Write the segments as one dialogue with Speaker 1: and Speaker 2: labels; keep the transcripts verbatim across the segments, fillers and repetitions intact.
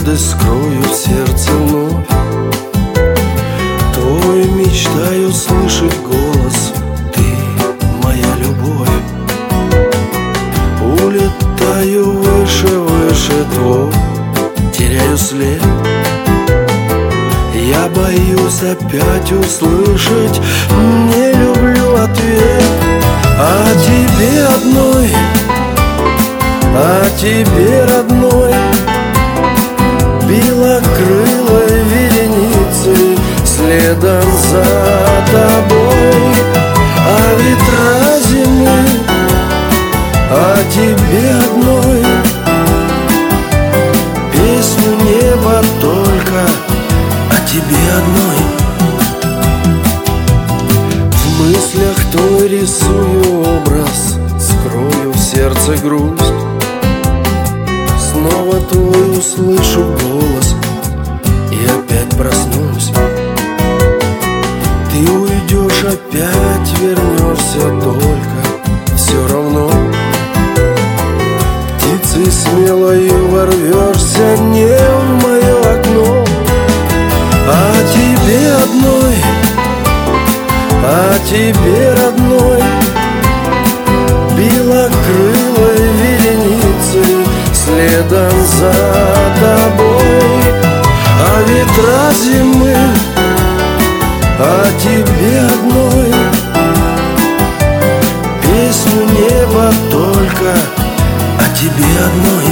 Speaker 1: гордость скрою в сердце вновь. Твой мечтаю слышать голос, ты моя любовь. Улетаю выше, выше твой, теряю след. Я боюсь опять услышать «не люблю» ответ. А тебе одной, а тебе родной, белокрылой вереницей следом за тобой. А ветра зимы, а тебе одной, песню неба только о тебе одной. В мыслях твой рисую образ, скрою в сердце грусть. Снова твой услышу голос и опять проснусь. Ты уйдешь, опять вернешься, только все равно птицей смелою ворвешься не в мое окно. А тебе одной, а тебе родной, белокрылой вереницей следом за тобой. А ветра зимы, а тебе одной, песню неба только о тебе одной.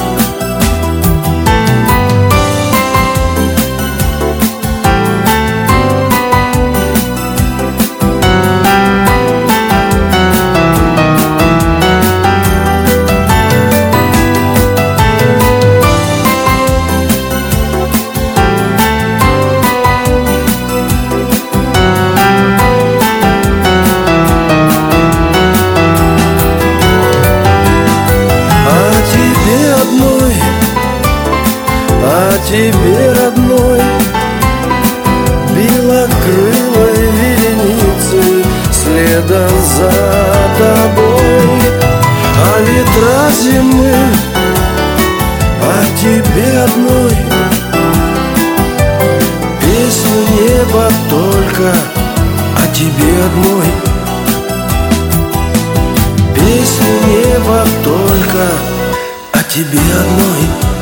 Speaker 1: А тебе родной, белокрылой вереницей следом за тобой. А ветра зимы, а тебе одной, песню неба только о тебе одной. Песню неба только о тебе одной.